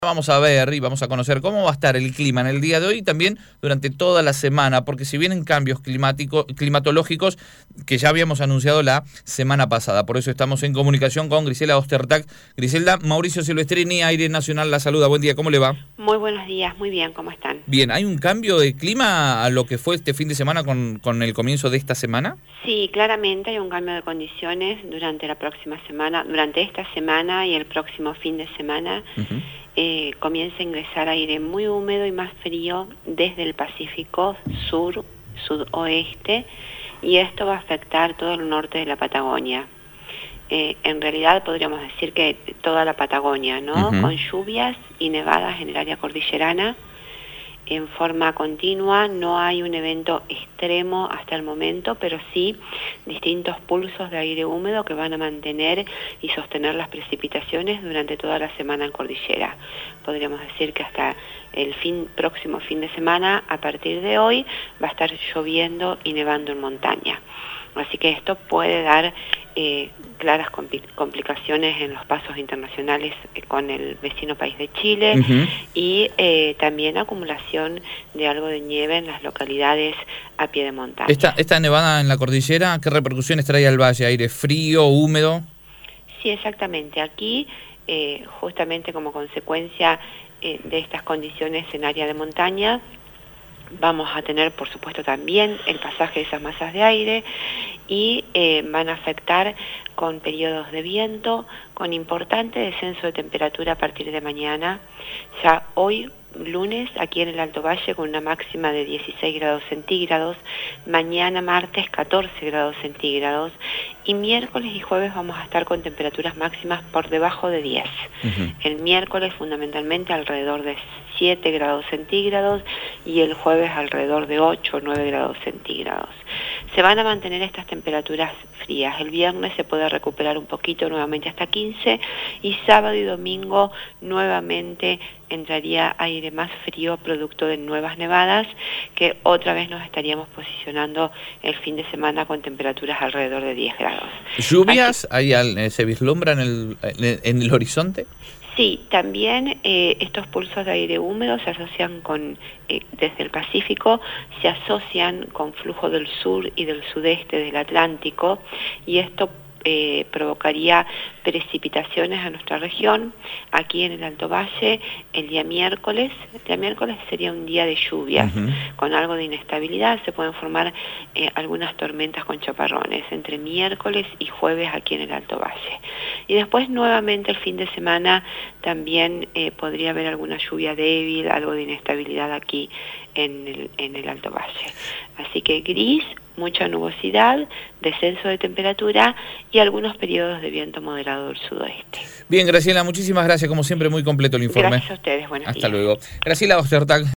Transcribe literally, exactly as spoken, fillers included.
Vamos a ver y vamos a conocer cómo va a estar el clima en el día de hoy y también durante toda la semana, porque si vienen cambios climáticos, climatológicos que ya habíamos anunciado la semana pasada. Por eso estamos en comunicación con Griselda Ostertag. Griselda, Mauricio Silvestrini, Aire Nacional, la saluda. Buen día, ¿cómo le va? Muy buenos días, muy bien, ¿cómo están? Bien, ¿hay un cambio de clima a lo que fue este fin de semana con, con el comienzo de esta semana? Sí, claramente hay un cambio de condiciones durante la próxima semana, durante esta semana y el próximo fin de semana. Uh-huh. Eh, comienza a ingresar aire muy húmedo y más frío desde el Pacífico sur, sudoeste, y esto va a afectar todo el norte de la Patagonia. Eh, en realidad podríamos decir que toda la Patagonia, ¿no? Uh-huh. Con lluvias y nevadas en el área cordillerana en forma continua. No hay un evento extremo hasta el momento, pero sí distintos pulsos de aire húmedo que van a mantener y sostener las precipitaciones durante toda la semana en cordillera. Podríamos decir que hasta el fin, próximo fin de semana, a partir de hoy, va a estar lloviendo y nevando en montaña. Así que esto puede dar eh, claras compl- complicaciones en los pasos internacionales eh, con el vecino país de Chile. Uh-huh. Y eh, también acumulación de algo de nieve en las localidades a pie de montaña. Esta, esta nevada en la cordillera, ¿qué repercusiones trae al valle? ¿Aire frío, húmedo? Sí, exactamente. Aquí, eh, justamente como consecuencia eh, de estas condiciones en área de montaña, vamos a tener, por supuesto, también el pasaje de esas masas de aire y eh, van a afectar con periodos de viento, con importante descenso de temperatura a partir de mañana. Ya hoy, lunes, aquí en el Alto Valle, con una máxima de dieciséis grados centígrados, mañana martes catorce grados centígrados, y miércoles y jueves vamos a estar con temperaturas máximas por debajo de diez. Uh-huh. El miércoles fundamentalmente alrededor de siete grados centígrados y el jueves alrededor de ocho o nueve grados centígrados. Se van a mantener estas temperaturas frías. El viernes se puede recuperar un poquito nuevamente hasta quince, y sábado y domingo nuevamente entraría aire más frío producto de nuevas nevadas, que otra vez nos estaríamos posicionando el fin de semana con temperaturas alrededor de diez grados. ¿Lluvias Así, ahí se vislumbran en el, en el horizonte? Sí, también eh, estos pulsos de aire húmedo se asocian con, eh, desde el Pacífico, se asocian con flujo del sur y del sudeste del Atlántico, y esto eh, provocaría precipitaciones a nuestra región. Aquí en el Alto Valle, el día miércoles, el día miércoles sería un día de lluvias, uh-huh. con algo de inestabilidad. Se pueden formar eh, algunas tormentas con chaparrones entre miércoles y jueves aquí en el Alto Valle. Y después nuevamente el fin de semana también eh, podría haber alguna lluvia débil, algo de inestabilidad aquí en el, en el Alto Valle. Así que gris, mucha nubosidad, descenso de temperatura y algunos periodos de viento moderado del sudoeste. Bien, Graciela, muchísimas gracias. Como siempre, muy completo el informe. Gracias a ustedes. Buenos días. Hasta luego. Graciela Ostertag.